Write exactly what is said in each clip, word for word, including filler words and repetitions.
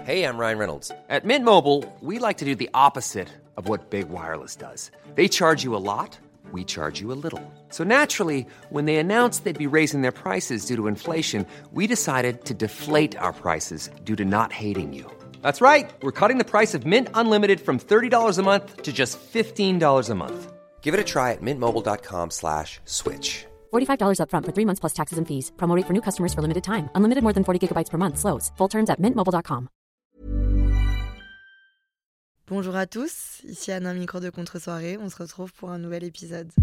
Hey, I'm Ryan Reynolds. At Mint Mobile, we like to do the opposite of what Big Wireless does. They charge you a lot, we charge you a little. So naturally, when they announced they'd be raising their prices due to inflation, we decided to deflate our prices due to not hating you. That's right. We're cutting the price of Mint Unlimited from thirty dollars a month to just fifteen dollars a month. Give it a try at mintmobile.com slash switch. forty-five dollars up front for three months plus taxes and fees. Promo rate for new customers for limited time. Unlimited more than forty gigabytes per month. Slows full terms at mint mobile dot com. Bonjour à tous, ici Anna Micro de Contre-soirée. On se retrouve pour un nouvel épisode.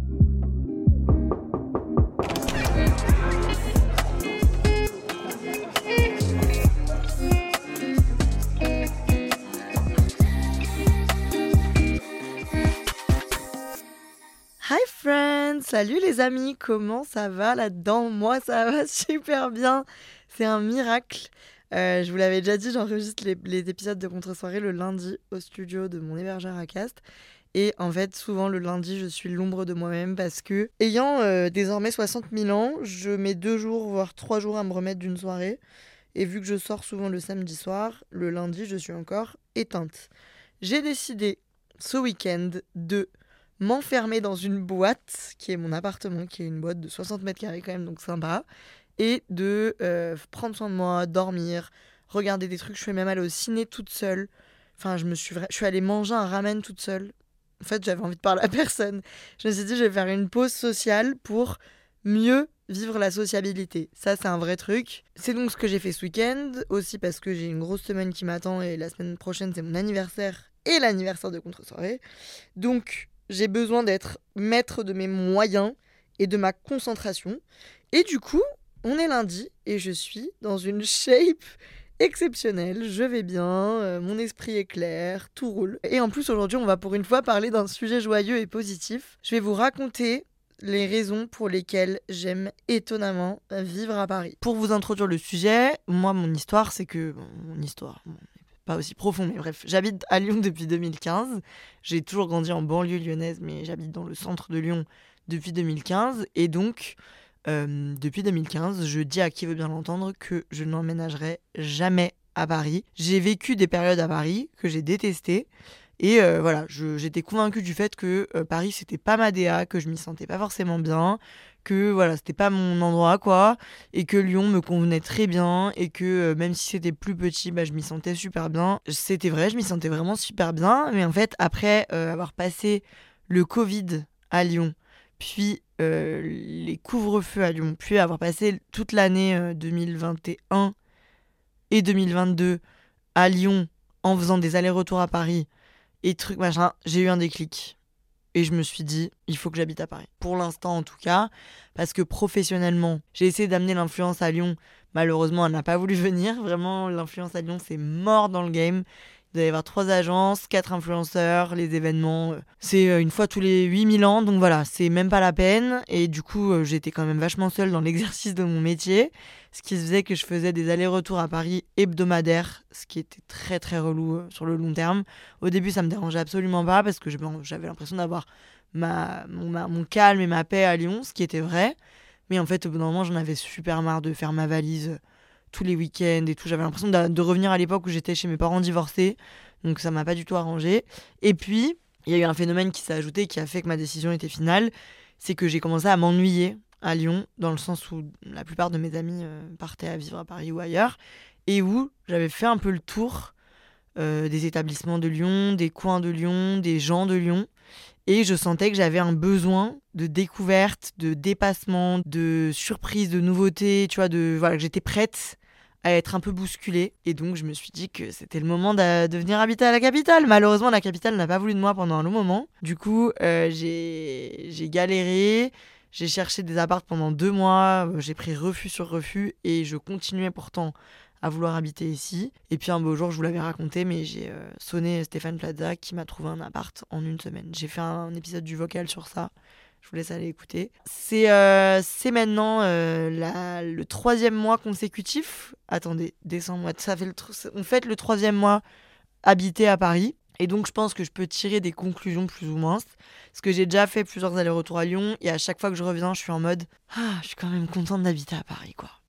Hi friends, salut les amis, comment ça va là-dedans? Moi ça va super bien, c'est un miracle. Euh, je vous l'avais déjà dit, j'enregistre les, les épisodes de Contre-soirée le lundi au studio de mon hébergeur à Castres. Et en fait, souvent le lundi, je suis l'ombre de moi-même parce que, ayant euh, désormais soixante mille ans, je mets deux jours, voire trois jours à me remettre d'une soirée. Et vu que je sors souvent le samedi soir, le lundi, je suis encore éteinte. J'ai décidé ce week-end de m'enfermer dans une boîte, qui est mon appartement, qui est une boîte de soixante mètres carrés quand même, donc sympa, et de euh, prendre soin de moi, dormir, regarder des trucs. Je suis même allée au ciné toute seule. Enfin, je me suis, vra... je suis allée manger un ramen toute seule. En fait, j'avais envie de parler à personne. Je me suis dit, je vais faire une pause sociale pour mieux vivre la sociabilité. Ça, c'est un vrai truc. C'est donc ce que j'ai fait ce week-end, aussi parce que j'ai une grosse semaine qui m'attend et la semaine prochaine, c'est mon anniversaire et l'anniversaire de Contre-soirée. Donc, j'ai besoin d'être maître de mes moyens et de ma concentration. Et du coup, on est lundi et je suis dans une shape exceptionnelle. Je vais bien, euh, mon esprit est clair, tout roule. Et en plus, aujourd'hui, on va pour une fois parler d'un sujet joyeux et positif. Je vais vous raconter les raisons pour lesquelles j'aime étonnamment vivre à Paris. Pour vous introduire le sujet, moi, mon histoire, c'est que... Bon, mon histoire... Bon, pas aussi profond, mais bref, j'habite à Lyon depuis deux mille quinze. J'ai toujours grandi en banlieue lyonnaise, mais j'habite dans le centre de Lyon depuis deux mille quinze. Et donc... Euh, depuis deux mille quinze, je dis à qui veut bien l'entendre que je n'emménagerai jamais à Paris. J'ai vécu des périodes à Paris que j'ai détestées et euh, voilà, je, j'étais convaincue du fait que euh, Paris c'était pas ma D A, que je m'y sentais pas forcément bien, que voilà, c'était pas mon endroit quoi, et que Lyon me convenait très bien et que euh, même si c'était plus petit, bah, je m'y sentais super bien. C'était vrai, je m'y sentais vraiment super bien, mais en fait après euh, avoir passé le Covid à Lyon, puis euh, les couvre-feux à Lyon, puis avoir passé toute l'année euh, deux mille vingt et un et deux mille vingt-deux à Lyon en faisant des allers-retours à Paris et trucs machin, j'ai eu un déclic. Et je me suis dit, il faut que j'habite à Paris. Pour l'instant en tout cas, parce que professionnellement, j'ai essayé d'amener l'influence à Lyon. Malheureusement, elle n'a pas voulu venir. Vraiment, l'influence à Lyon, c'est mort dans le game. Il doit y avoir trois agences, quatre influenceurs, les événements, euh, c'est euh, une fois tous les huit mille ans, donc voilà, c'est même pas la peine. Et du coup, euh, j'étais quand même vachement seule dans l'exercice de mon métier, ce qui faisait que je faisais des allers-retours à Paris hebdomadaires, ce qui était très très relou euh, sur le long terme. Au début, ça me dérangeait absolument pas, parce que je, bon, j'avais l'impression d'avoir ma, mon, ma, mon calme et ma paix à Lyon, ce qui était vrai. Mais en fait, au bout d'un moment, j'en avais super marre de faire ma valise euh, tous les week-ends et tout. J'avais l'impression de, de revenir à l'époque où j'étais chez mes parents divorcés. Donc ça m'a pas du tout arrangé. Et puis, il y a eu un phénomène qui s'est ajouté qui a fait que ma décision était finale. C'est que j'ai commencé à m'ennuyer à Lyon, dans le sens où la plupart de mes amis euh, partaient à vivre à Paris ou ailleurs. Et où j'avais fait un peu le tour euh, des établissements de Lyon, des coins de Lyon, des gens de Lyon. Et je sentais que j'avais un besoin de découverte, de dépassement, de surprise, de nouveauté, tu vois, de, voilà, que j'étais prête à être un peu bousculée. Et donc, je me suis dit que c'était le moment de, de venir habiter à la capitale. Malheureusement, la capitale n'a pas voulu de moi pendant un long moment. Du coup, euh, j'ai, j'ai galéré, j'ai cherché des apparts pendant deux mois, j'ai pris refus sur refus et je continuais pourtant à vouloir habiter ici. Et puis un beau jour, je vous l'avais raconté, mais j'ai euh, sonné Stéphane Plaza qui m'a trouvé un appart en une semaine. J'ai fait un épisode du Vocal sur ça. Je vous laisse aller écouter. C'est, euh, c'est maintenant euh, la, le troisième mois consécutif. Attendez, décembre, ça fait le tr- on fête le troisième mois habité à Paris. Et donc, je pense que je peux tirer des conclusions plus ou moins. Parce que j'ai déjà fait plusieurs allers-retours à Lyon. Et à chaque fois que je reviens, je suis en mode « Ah, je suis quand même contente d'habiter à Paris, quoi. »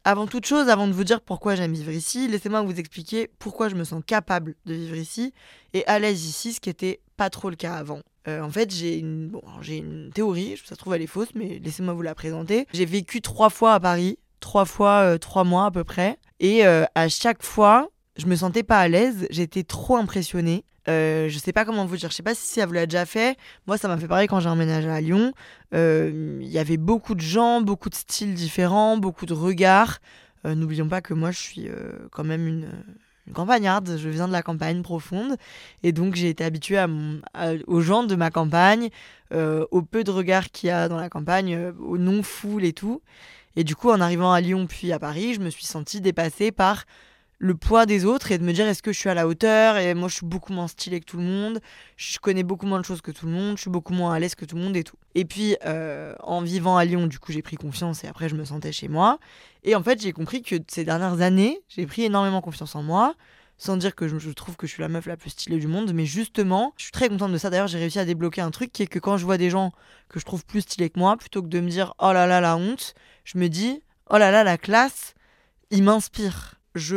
Avant toute chose, avant de vous dire pourquoi j'aime vivre ici, laissez-moi vous expliquer pourquoi je me sens capable de vivre ici et à l'aise ici, ce qui était pas trop le cas avant. Euh, en fait, j'ai une, bon, j'ai une théorie, ça se trouve elle est fausse, mais laissez-moi vous la présenter. J'ai vécu trois fois à Paris, trois fois euh, trois mois à peu près, et euh, à chaque fois, je me sentais pas à l'aise, j'étais trop impressionnée. Euh, je sais pas comment vous dire, je sais pas si ça vous l'a déjà fait. Moi, ça m'a fait pareil quand j'ai emménagé à Lyon. Il euh, y avait beaucoup de gens, beaucoup de styles différents, beaucoup de regards. Euh, n'oublions pas que moi, je suis euh, quand même une, une campagnarde. Je viens de la campagne profonde. Et donc, j'ai été habituée à mon, à, aux gens de ma campagne, euh, au peu de regards qu'il y a dans la campagne, euh, aux non-foules et tout. Et du coup, en arrivant à Lyon puis à Paris, je me suis sentie dépassée par le poids des autres et de me dire est-ce que je suis à la hauteur, et moi je suis beaucoup moins stylée que tout le monde, je connais beaucoup moins de choses que tout le monde, je suis beaucoup moins à l'aise que tout le monde et tout. Et puis euh, en vivant à Lyon, du coup j'ai pris confiance et après je me sentais chez moi. Et en fait j'ai compris que ces dernières années, j'ai pris énormément confiance en moi, sans dire que je, je trouve que je suis la meuf la plus stylée du monde, mais justement, je suis très contente de ça. D'ailleurs, j'ai réussi à débloquer un truc qui est que quand je vois des gens que je trouve plus stylés que moi, plutôt que de me dire oh là là la honte, je me dis oh là là la classe, ils m'inspirent. Je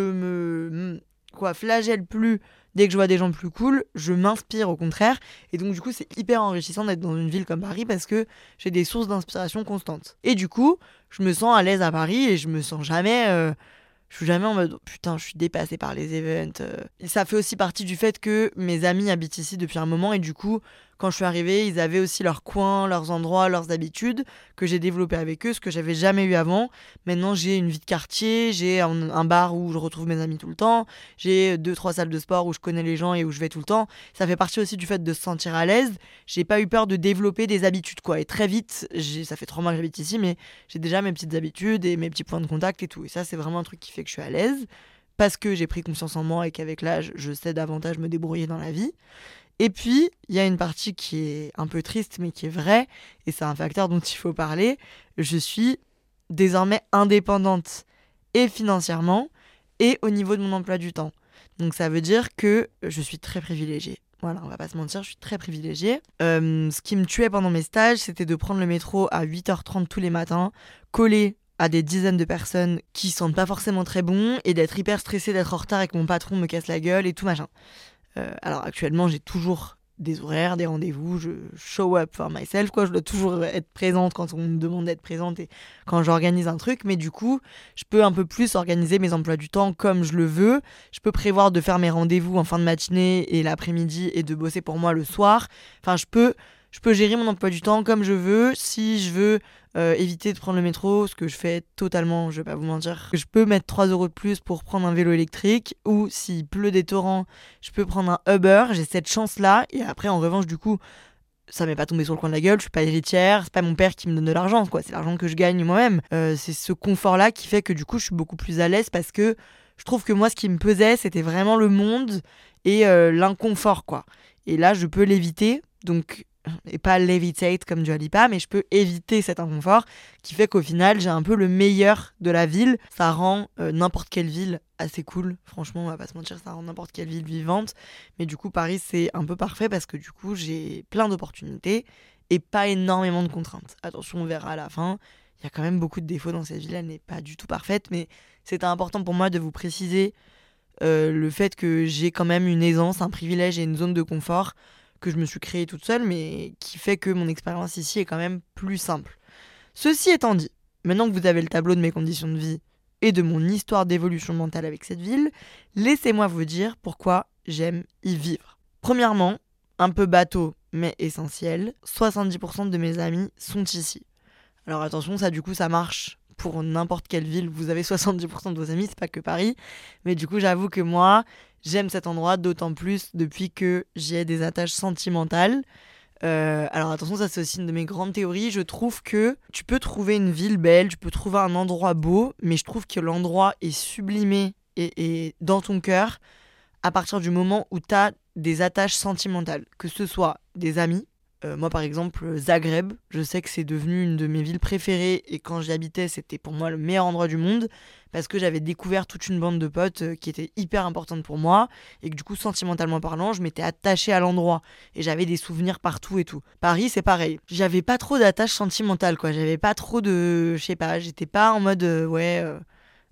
me quoi, flagelle plus dès que je vois des gens plus cool, je m'inspire au contraire. Et donc du coup, c'est hyper enrichissant d'être dans une ville comme Paris parce que j'ai des sources d'inspiration constantes. Et du coup, je me sens à l'aise à Paris et je me sens jamais... Euh, je suis jamais en mode « putain, je suis dépassée par les events euh. ». Ça fait aussi partie du fait que mes amis habitent ici depuis un moment et du coup, quand je suis arrivée, ils avaient aussi leurs coins, leurs endroits, leurs habitudes que j'ai développées avec eux, ce que j'avais jamais eu avant. Maintenant, j'ai une vie de quartier, j'ai un, un bar où je retrouve mes amis tout le temps, j'ai deux, trois salles de sport où je connais les gens et où je vais tout le temps. Ça fait partie aussi du fait de se sentir à l'aise. J'ai pas eu peur de développer des habitudes, quoi. Et très vite, j'ai, ça fait trois mois que j'habite ici, mais j'ai déjà mes petites habitudes et mes petits points de contact et tout. Et ça, c'est vraiment un truc qui fait que je suis à l'aise parce que j'ai pris confiance en moi et qu'avec l'âge, je sais davantage me débrouiller dans la vie. Et puis, il y a une partie qui est un peu triste, mais qui est vraie, et c'est un facteur dont il faut parler. Je suis désormais indépendante, et financièrement, et au niveau de mon emploi du temps. Donc ça veut dire que je suis très privilégiée. Voilà, on va pas se mentir, je suis très privilégiée. Euh, ce qui me tuait pendant mes stages, c'était de prendre le métro à huit heures trente tous les matins, collé à des dizaines de personnes qui sentent pas forcément très bon, et d'être hyper stressée d'être en retard et que mon patron me casse la gueule et tout machin. Euh, alors actuellement j'ai toujours des horaires, des rendez-vous, je show up for myself, quoi. Je dois toujours être présente quand on me demande d'être présente et quand j'organise un truc, mais du coup je peux un peu plus organiser mes emplois du temps comme je le veux. Je peux prévoir de faire mes rendez-vous en fin de matinée et l'après-midi et de bosser pour moi le soir. Enfin je peux, je peux gérer mon emploi du temps comme je veux. Si je veux Euh, éviter de prendre le métro, ce que je fais totalement, je vais pas vous mentir. Je peux mettre trois euros de plus pour prendre un vélo électrique, ou s'il pleut des torrents, je peux prendre un Uber, j'ai cette chance-là, et après en revanche du coup, ça m'est pas tombé sur le coin de la gueule, je suis pas héritière, c'est pas mon père qui me donne de l'argent, quoi, c'est l'argent que je gagne moi-même. Euh, c'est ce confort-là qui fait que du coup je suis beaucoup plus à l'aise parce que je trouve que moi ce qui me pesait c'était vraiment le monde et euh, l'inconfort, quoi. Et là je peux l'éviter, donc... et pas levitate comme du Alipa, mais je peux éviter cet inconfort qui fait qu'au final j'ai un peu le meilleur de la ville. Ça rend euh, n'importe quelle ville assez cool, franchement on va pas se mentir, ça rend n'importe quelle ville vivante, mais du coup Paris c'est un peu parfait parce que du coup j'ai plein d'opportunités et pas énormément de contraintes. Attention, on verra à la fin, il y a quand même beaucoup de défauts dans cette ville, elle n'est pas du tout parfaite, mais c'était important pour moi de vous préciser euh, le fait que j'ai quand même une aisance, un privilège et une zone de confort que je me suis créée toute seule, mais qui fait que mon expérience ici est quand même plus simple. Ceci étant dit, maintenant que vous avez le tableau de mes conditions de vie et de mon histoire d'évolution mentale avec cette ville, laissez-moi vous dire pourquoi j'aime y vivre. Premièrement, un peu bateau, mais essentiel, soixante-dix pour cent de mes amis sont ici. Alors attention, ça du coup ça marche pour n'importe quelle ville, vous avez soixante-dix pour cent de vos amis, c'est pas que Paris, mais du coup j'avoue que moi, j'aime cet endroit d'autant plus depuis que j'y ai des attaches sentimentales. Euh, alors attention, ça c'est aussi une de mes grandes théories. Je trouve que tu peux trouver une ville belle, tu peux trouver un endroit beau, mais je trouve que l'endroit est sublimé et, et dans ton cœur à partir du moment où tu as des attaches sentimentales. Que ce soit des amis. Euh, moi par exemple, Zagreb, je sais que c'est devenu une de mes villes préférées et quand j'y habitais, c'était pour moi le meilleur endroit du monde parce que j'avais découvert toute une bande de potes euh, qui était hyper importante pour moi et que du coup, sentimentalement parlant, je m'étais attachée à l'endroit et j'avais des souvenirs partout et tout. Paris, c'est pareil. J'avais pas trop d'attache sentimentale, quoi. J'avais pas trop de... Je sais pas, j'étais pas en mode... Euh, ouais... Euh...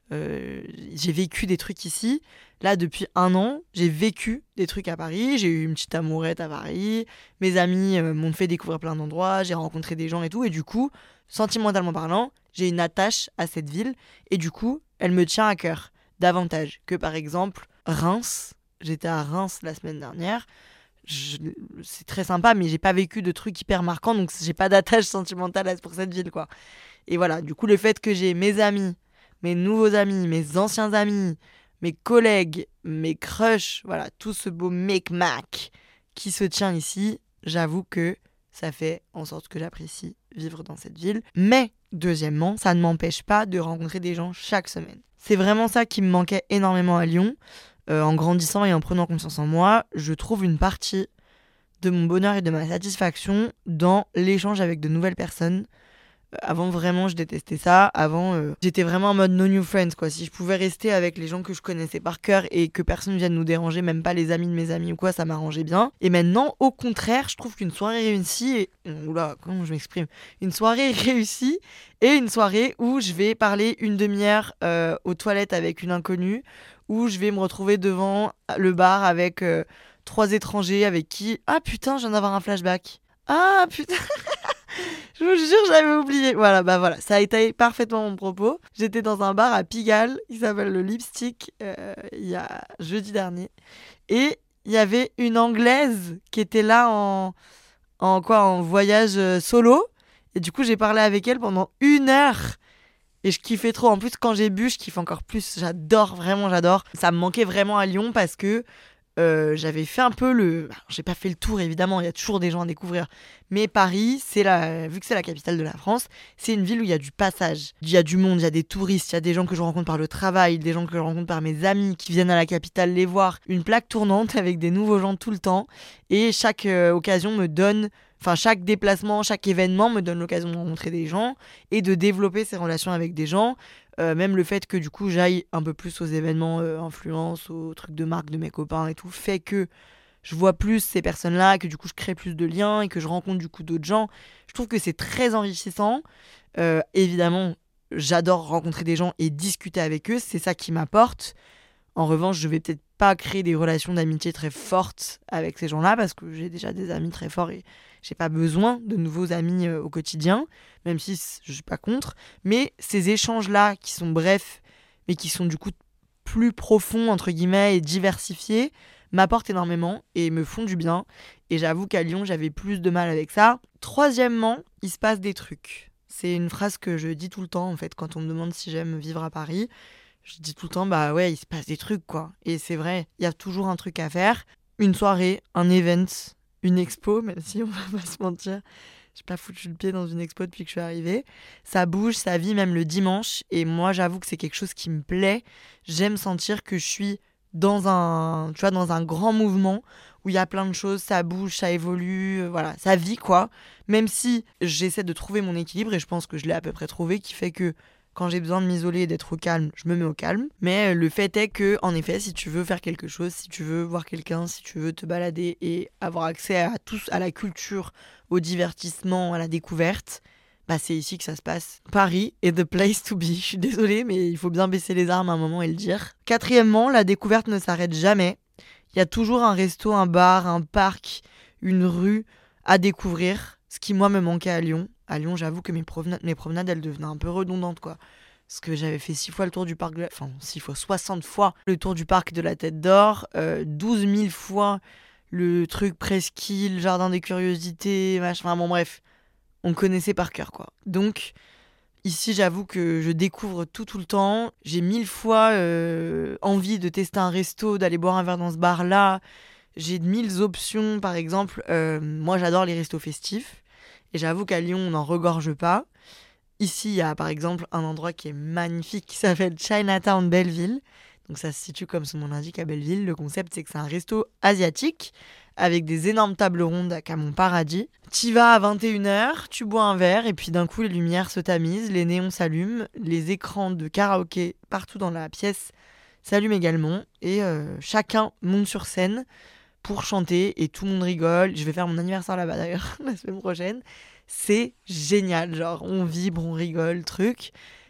euh, j'ai vécu des trucs ici. Là, depuis un an, j'ai vécu des trucs à Paris. J'ai eu une petite amourette à Paris. Mes amis euh, m'ont fait découvrir plein d'endroits. J'ai rencontré des gens et tout. Et du coup, sentimentalement parlant, j'ai une attache à cette ville. Et du coup, elle me tient à cœur davantage que par exemple Reims. J'étais à Reims la semaine dernière. Je... C'est très sympa, mais j'ai pas vécu de trucs hyper marquants. Donc, j'ai pas d'attache sentimentale pour cette ville, quoi. Et voilà, du coup, le fait que j'ai mes amis, mes nouveaux amis, mes anciens amis, mes collègues, mes crushs, voilà, tout ce beau mec-mac qui se tient ici, j'avoue que ça fait en sorte que j'apprécie vivre dans cette ville. Mais, deuxièmement, ça ne m'empêche pas de rencontrer des gens chaque semaine. C'est vraiment ça qui me manquait énormément à Lyon. Euh, en grandissant et en prenant confiance en moi, je trouve une partie de mon bonheur et de ma satisfaction dans l'échange avec de nouvelles personnes. Avant, vraiment, je détestais ça. Avant, euh, j'étais vraiment en mode no new friends, quoi. Si je pouvais rester avec les gens que je connaissais par cœur et que personne vienne nous déranger, même pas les amis de mes amis ou quoi, ça m'arrangeait bien. Et maintenant, au contraire, je trouve qu'une soirée réussie... Et... Oula, comment je m'exprime Une soirée réussie et une soirée où je vais parler une demi-heure euh, aux toilettes avec une inconnue, où je vais me retrouver devant le bar avec euh, trois étrangers avec qui... Ah putain, je viens d'avoir un flashback. Ah putain Je vous jure, j'avais oublié. Voilà, bah voilà, ça a été parfaitement mon propos. J'étais dans un bar à Pigalle, il s'appelle le Lipstick, euh, il y a jeudi dernier. Et il y avait une Anglaise qui était là en, en, quoi, en voyage euh, solo. Et du coup, j'ai parlé avec elle pendant une heure. Et je kiffais trop. En plus, quand j'ai bu, je kiffe encore plus. J'adore, vraiment, j'adore. Ça me manquait vraiment à Lyon parce que Euh, j'avais fait un peu le... Alors, j'ai pas fait le tour, évidemment, il y a toujours des gens à découvrir. Mais Paris, c'est la... vu que c'est la capitale de la France, c'est une ville où il y a du passage. Il y a du monde, il y a des touristes, il y a des gens que je rencontre par le travail, des gens que je rencontre par mes amis qui viennent à la capitale les voir. Une plaque tournante avec des nouveaux gens tout le temps. Et chaque euh, occasion me donne... Enfin, chaque déplacement, chaque événement me donne l'occasion de rencontrer des gens et de développer ces relations avec des gens. Euh, même le fait que du coup j'aille un peu plus aux événements euh, influence, aux trucs de marque de mes copains et tout, fait que je vois plus ces personnes-là, que du coup je crée plus de liens et que je rencontre du coup d'autres gens. Je trouve que c'est très enrichissant. Euh, évidemment, j'adore rencontrer des gens et discuter avec eux, c'est ça qui m'apporte. En revanche, je vais peut-être pas créer des relations d'amitié très fortes avec ces gens-là parce que j'ai déjà des amis très forts et j'ai pas besoin de nouveaux amis euh, au quotidien, même si je suis pas contre. Mais ces échanges-là, qui sont brefs, mais qui sont du coup plus profonds, entre guillemets, et diversifiés, m'apportent énormément et me font du bien. Et j'avoue qu'à Lyon, j'avais plus de mal avec ça. Troisièmement, il se passe des trucs. C'est une phrase que je dis tout le temps, en fait, quand on me demande si j'aime vivre à Paris. Je dis tout le temps, bah ouais, il se passe des trucs, quoi. Et c'est vrai, il y a toujours un truc à faire. Une soirée, un event, une expo, même si on va pas se mentir. J'ai pas foutu le pied dans une expo depuis que je suis arrivée. Ça bouge, ça vit même le dimanche. Et moi, j'avoue que c'est quelque chose qui me plaît. J'aime sentir que je suis dans un, tu vois, dans un grand mouvement où il y a plein de choses, ça bouge, ça évolue, voilà, ça vit, quoi. Même si j'essaie de trouver mon équilibre, et je pense que je l'ai à peu près trouvé, qui fait que quand j'ai besoin de m'isoler et d'être au calme, je me mets au calme. Mais le fait est que, en effet, si tu veux faire quelque chose, si tu veux voir quelqu'un, si tu veux te balader et avoir accès à tout, à la culture, au divertissement, à la découverte, bah c'est ici que ça se passe. Paris est the place to be. Je suis désolée, mais il faut bien baisser les armes à un moment et le dire. Quatrièmement, la découverte ne s'arrête jamais. Il y a toujours un resto, un bar, un parc, une rue à découvrir. Ce qui, moi, me manquait à Lyon. À Lyon, j'avoue que mes promenades, mes promenades, elles devenaient un peu redondantes, quoi. Parce que j'avais fait six fois le tour du parc de la... Enfin, six fois, soixante fois le tour du parc de la Tête d'Or, euh, douze mille fois le truc Presqu'île, Jardin des Curiosités, machin... Enfin, bon, bref, on connaissait par cœur, quoi. Donc, ici, j'avoue que je découvre tout, tout le temps. J'ai mille fois euh, envie de tester un resto, d'aller boire un verre dans ce bar-là. J'ai mille options, par exemple. Euh, moi, j'adore les restos festifs. Et j'avoue qu'à Lyon, on n'en regorge pas. Ici, il y a par exemple un endroit qui est magnifique qui s'appelle Chinatown Belleville. Donc ça se situe comme son nom l'indique à Belleville. Le concept, c'est que c'est un resto asiatique avec des énormes tables rondes à mon paradis. T'y vas à vingt et une heures, tu bois un verre et puis d'un coup, les lumières se tamisent, les néons s'allument, les écrans de karaoké partout dans la pièce s'allument également et euh, chacun monte sur scène pour chanter et tout le monde rigole. Je vais faire mon anniversaire là-bas d'ailleurs la semaine prochaine. C'est génial, genre on vibre, on rigole, truc.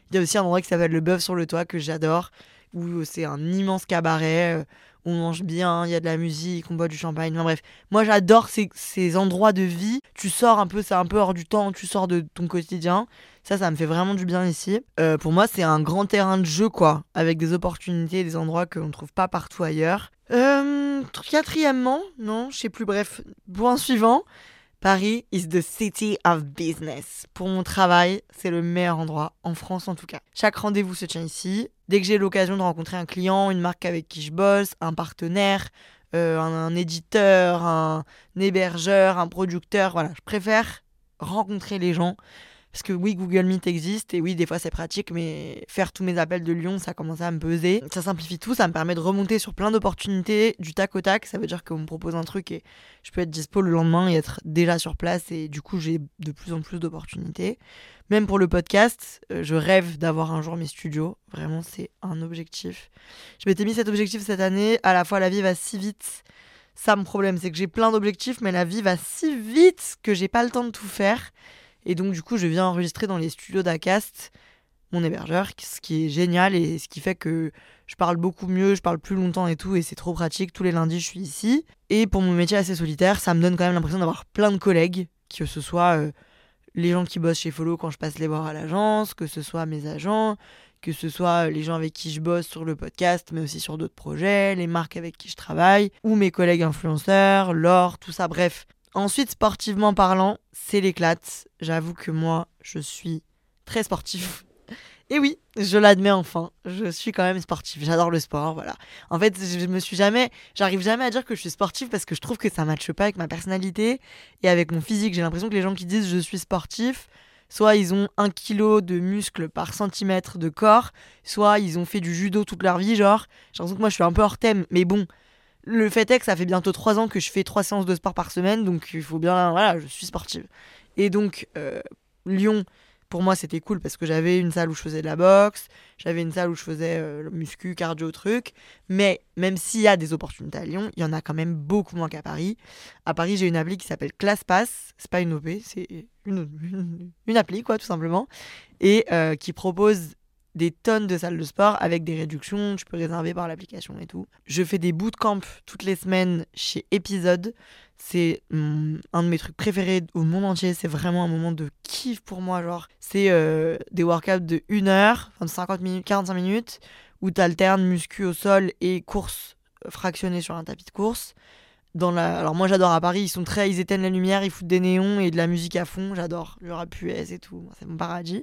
Il y a aussi un endroit qui s'appelle le Bœuf sur le Toit que j'adore, où c'est un immense cabaret, euh, on mange bien, il y a de la musique, on boit du champagne, enfin bref. Moi j'adore ces, ces endroits de vie, tu sors un peu, c'est un peu hors du temps, tu sors de ton quotidien, ça, ça me fait vraiment du bien ici. Euh, pour moi c'est un grand terrain de jeu quoi, avec des opportunités, des endroits qu'on ne trouve pas partout ailleurs. Euh, quatrièmement, non, je sais plus, bref, point suivant. Paris is the city of business. Pour mon travail, c'est le meilleur endroit, en France en tout cas. Chaque rendez-vous se tient ici. Dès que j'ai l'occasion de rencontrer un client, une marque avec qui je bosse, un partenaire, euh, un, un éditeur, un, un hébergeur, un producteur, voilà, je préfère rencontrer les gens. Parce que oui, Google Meet existe et oui, des fois c'est pratique, mais faire tous mes appels de Lyon, ça commence à me peser. Ça simplifie tout, ça me permet de remonter sur plein d'opportunités du tac au tac. Ça veut dire qu'on me propose un truc et je peux être dispo le lendemain et être déjà sur place et du coup, j'ai de plus en plus d'opportunités. Même pour le podcast, je rêve d'avoir un jour mes studios. Vraiment, c'est un objectif. Je m'étais mis cet objectif cette année. À la fois, la vie va si vite. Ça, mon problème, c'est que j'ai plein d'objectifs, mais la vie va si vite que j'ai pas le temps de tout faire. Et donc, du coup, je viens enregistrer dans les studios d'Acast, mon hébergeur, ce qui est génial et ce qui fait que je parle beaucoup mieux, je parle plus longtemps et tout, et c'est trop pratique. Tous les lundis, je suis ici. Et pour mon métier assez solitaire, ça me donne quand même l'impression d'avoir plein de collègues, que ce soit euh, les gens qui bossent chez Follow quand je passe les voir à l'agence, que ce soit mes agents, que ce soit les gens avec qui je bosse sur le podcast, mais aussi sur d'autres projets, les marques avec qui je travaille, ou mes collègues influenceurs, Laure, tout ça, bref. Ensuite, sportivement parlant, c'est l'éclate. J'avoue que moi, je suis très sportif. Et oui, je l'admets enfin, je suis quand même sportif. J'adore le sport, voilà. En fait, je me suis jamais, j'arrive jamais à dire que je suis sportif parce que je trouve que ça matche pas avec ma personnalité et avec mon physique. J'ai l'impression que les gens qui disent je suis sportif, soit ils ont un kilo de muscle par centimètre de corps, soit ils ont fait du judo toute leur vie, genre. J'ai l'impression que moi, je suis un peu hors thème, mais bon. Le fait est que ça fait bientôt trois ans que je fais trois séances de sport par semaine, donc il faut bien... Voilà, je suis sportive. Et donc, euh, Lyon, pour moi, c'était cool parce que j'avais une salle où je faisais de la boxe, j'avais une salle où je faisais euh, le muscu, cardio, truc. Mais même s'il y a des opportunités à Lyon, il y en a quand même beaucoup moins qu'à Paris. À Paris, j'ai une appli qui s'appelle ClassPass. C'est pas une O P, c'est une, une, une appli, quoi, tout simplement. Et euh, qui propose des tonnes de salles de sport avec des réductions, tu peux réserver par l'application et tout. Je fais des bootcamps toutes les semaines chez Épisode. C'est hum, un de mes trucs préférés au monde entier. C'est vraiment un moment de kiff pour moi. Genre, c'est euh, des workouts de une heure, enfin de cinquante minutes, quarante-cinq minutes, où t'alternes muscu au sol et course fractionnée sur un tapis de course. Dans la... Alors moi j'adore à Paris, ils sont très, ils éteignent la lumière, ils foutent des néons et de la musique à fond. J'adore le rap U S et tout, c'est mon paradis.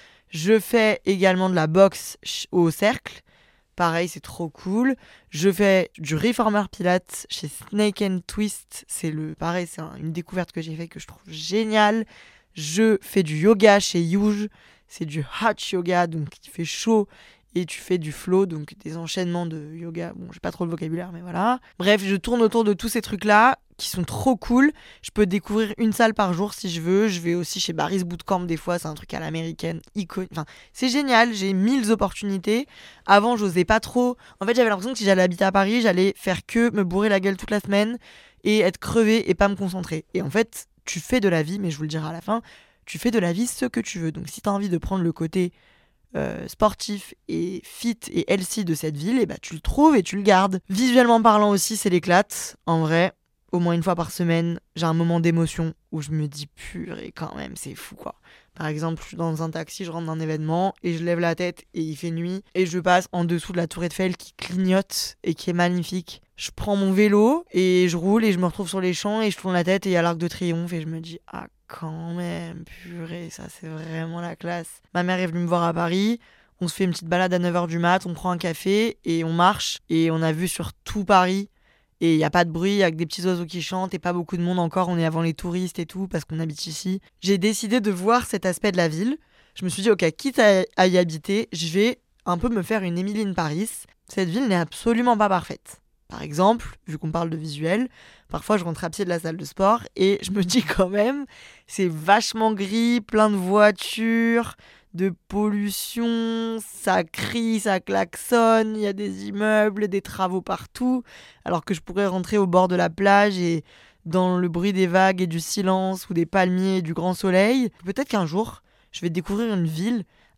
Je fais également de la boxe au cercle. Pareil, c'est trop cool. Je fais du Reformer Pilates chez Snake and Twist. C'est le, pareil, c'est un, une découverte que j'ai fait que je trouve géniale. Je fais du yoga chez Yuge. C'est du hot yoga, donc il fait chaud. Et tu fais du flow, donc des enchaînements de yoga. Bon, j'ai pas trop le vocabulaire, mais voilà. Bref, je tourne autour de tous ces trucs-là qui sont trop cool. Je peux découvrir une salle par jour si je veux. Je vais aussi chez Barry's Bootcamp des fois, c'est un truc à l'américaine, iconique. Enfin, c'est génial, j'ai mille opportunités. Avant, j'osais pas trop. En fait, j'avais l'impression que si j'allais habiter à Paris, j'allais faire que me bourrer la gueule toute la semaine et être crevée et pas me concentrer. Et en fait, tu fais de la vie, mais je vous le dirai à la fin, tu fais de la vie ce que tu veux. Donc si t'as envie de prendre le côté Euh, sportif et fit et healthy de cette ville, et bah tu le trouves et tu le gardes. Visuellement parlant aussi, c'est l'éclate. En vrai, au moins une fois par semaine, j'ai un moment d'émotion où je me dis purée quand même, c'est fou quoi. Par exemple, je suis dans un taxi, je rentre d'un événement et je lève la tête et il fait nuit et je passe en dessous de la tour Eiffel qui clignote et qui est magnifique. Je prends mon vélo et je roule et je me retrouve sur les champs et je tourne la tête et il y a l'Arc de Triomphe et je me dis ah quand même, purée, ça c'est vraiment la classe. Ma mère est venue me voir à Paris, on se fait une petite balade à neuf heures du mat, on prend un café et on marche et on a vu sur tout Paris et il n'y a pas de bruit, il y a que des petits oiseaux qui chantent et pas beaucoup de monde encore, on est avant les touristes et tout parce qu'on habite ici. J'ai décidé de voir cet aspect de la ville. Je me suis dit ok, quitte à, à y habiter, je vais un peu me faire une Emily in Paris. Cette ville n'est absolument pas parfaite. Par exemple, vu qu'on parle de visuel, parfois je rentre à pied de la salle de sport et je me dis quand même, c'est vachement gris, plein de voitures, de pollution, ça crie, ça klaxonne, il y a des immeubles, des travaux partout, alors que je pourrais rentrer au bord de la plage et dans le bruit des vagues et du silence ou des palmiers et du grand soleil. Peut-être qu'un jour, je vais découvrir une ville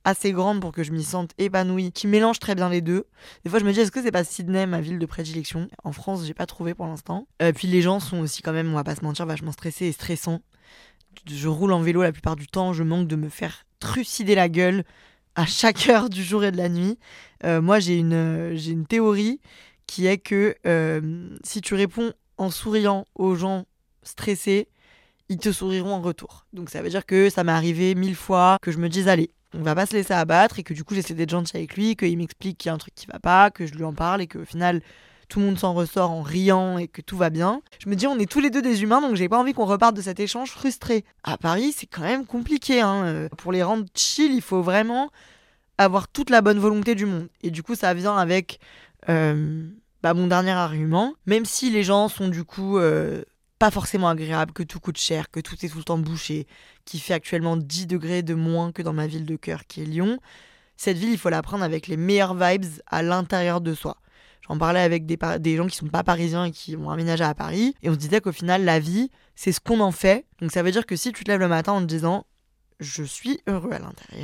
assez grande pour que je m'y sente épanouie, qui mélange très bien les deux. Des fois, je me dis, est-ce que c'est pas Sydney, ma ville de prédilection ? En France, j'ai pas trouvé pour l'instant. Euh, puis les gens sont aussi quand même, on va pas se mentir, vachement stressés et stressants. Je roule en vélo la plupart du temps, je manque de me faire trucider la gueule à chaque heure du jour et de la nuit. Euh, moi, j'ai une, euh, j'ai une théorie qui est que euh, si tu réponds en souriant aux gens stressés, ils te souriront en retour. Donc ça veut dire que ça m'est arrivé mille fois que je me dise, allez, on va pas se laisser abattre, et que du coup j'essaie d'être gentil avec lui, qu'il m'explique qu'il y a un truc qui va pas, que je lui en parle et qu'au final tout le monde s'en ressort en riant et que tout va bien. Je me dis, on est tous les deux des humains, donc j'ai pas envie qu'on reparte de cet échange frustré. À Paris, c'est quand même compliqué, hein. Pour les rendre chill, il faut vraiment avoir toute la bonne volonté du monde. Et du coup, ça vient avec euh, bah, mon dernier argument. Même si les gens sont du coup euh, pas forcément agréables, que tout coûte cher, que tout est tout le temps bouché, qui fait actuellement dix degrés de moins que dans ma ville de cœur qui est Lyon, cette ville, il faut la prendre avec les meilleures vibes à l'intérieur de soi. J'en parlais avec des, par- des gens qui sont pas parisiens et qui ont aménagé à Paris, et on se disait qu'au final, la vie, c'est ce qu'on en fait. Donc ça veut dire que si tu te lèves le matin en te disant « je suis heureux à l'intérieur »,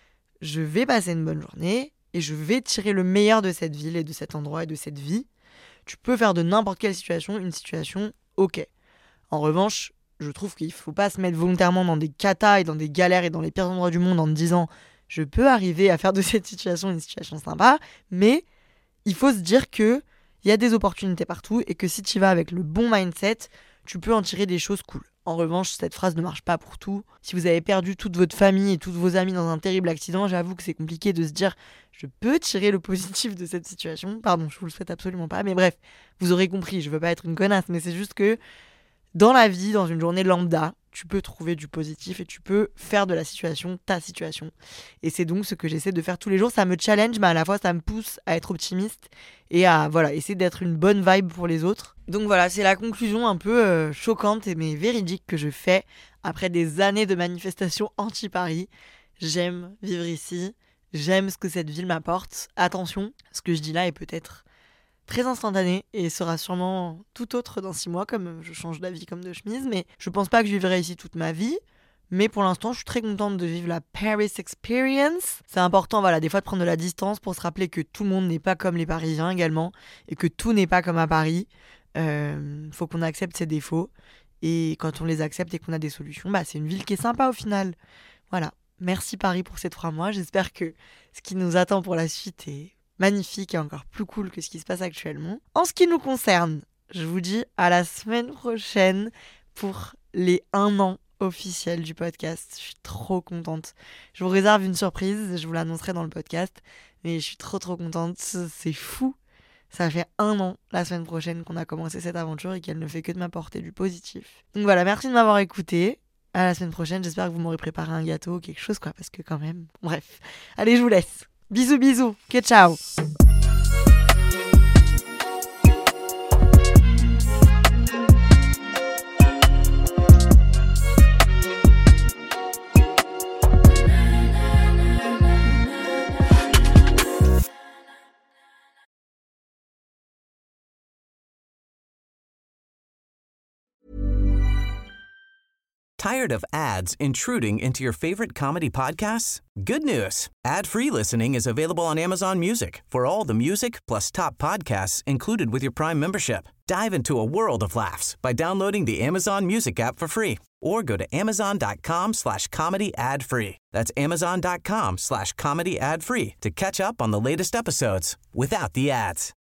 je vais passer une bonne journée et je vais tirer le meilleur de cette ville et de cet endroit et de cette vie. Tu peux faire de n'importe quelle situation une situation ok. En revanche, je trouve qu'il ne faut pas se mettre volontairement dans des catas et dans des galères et dans les pires endroits du monde en te disant je peux arriver à faire de cette situation une situation sympa, mais il faut se dire qu'il y a des opportunités partout et que si tu y vas avec le bon mindset, tu peux en tirer des choses cool. En revanche, cette phrase ne marche pas pour tout. Si vous avez perdu toute votre famille et tous vos amis dans un terrible accident, j'avoue que c'est compliqué de se dire je peux tirer le positif de cette situation. Pardon, je vous le souhaite absolument pas. Mais bref, vous aurez compris, je veux pas être une connasse, mais c'est juste que dans la vie, dans une journée lambda, tu peux trouver du positif et tu peux faire de la situation ta situation. Et c'est donc ce que j'essaie de faire tous les jours. Ça me challenge, mais à la fois ça me pousse à être optimiste et à voilà, essayer d'être une bonne vibe pour les autres. Donc voilà, c'est la conclusion un peu euh, choquante mais véridique que je fais après des années de manifestations anti-Paris. J'aime vivre ici, j'aime ce que cette ville m'apporte. Attention, ce que je dis là est peut-être très instantané et sera sûrement tout autre dans six mois, comme je change d'avis comme de chemise, mais je pense pas que je vivrai ici toute ma vie. Mais pour l'instant, je suis très contente de vivre la Paris Experience. C'est important, voilà, des fois de prendre de la distance pour se rappeler que tout le monde n'est pas comme les Parisiens également et que tout n'est pas comme à Paris. Euh, faut qu'on accepte ses défauts et quand on les accepte et qu'on a des solutions, bah c'est une ville qui est sympa au final. Voilà, merci Paris pour ces trois mois. J'espère que ce qui nous attend pour la suite est magnifique et encore plus cool que ce qui se passe actuellement. En ce qui nous concerne, je vous dis à la semaine prochaine pour les un an officiels du podcast. Je suis trop contente. Je vous réserve une surprise, je vous l'annoncerai dans le podcast, mais je suis trop trop contente. C'est fou. Ça fait un an la semaine prochaine qu'on a commencé cette aventure et qu'elle ne fait que de m'apporter du positif. Donc voilà, merci de m'avoir écouté. À la semaine prochaine, j'espère que vous m'aurez préparé un gâteau ou quelque chose quoi, parce que quand même... Bref, allez, je vous laisse. Bisous, bisous. Que ciao. Tired of ads intruding into your favorite comedy podcasts? Good news. Ad-free listening is available on Amazon Music for all the music plus top podcasts included with your Prime membership. Dive into a world of laughs by downloading the Amazon Music app for free or go to amazon.com slash comedy ad free. That's amazon.com slash comedy ad free to catch up on the latest episodes without the ads.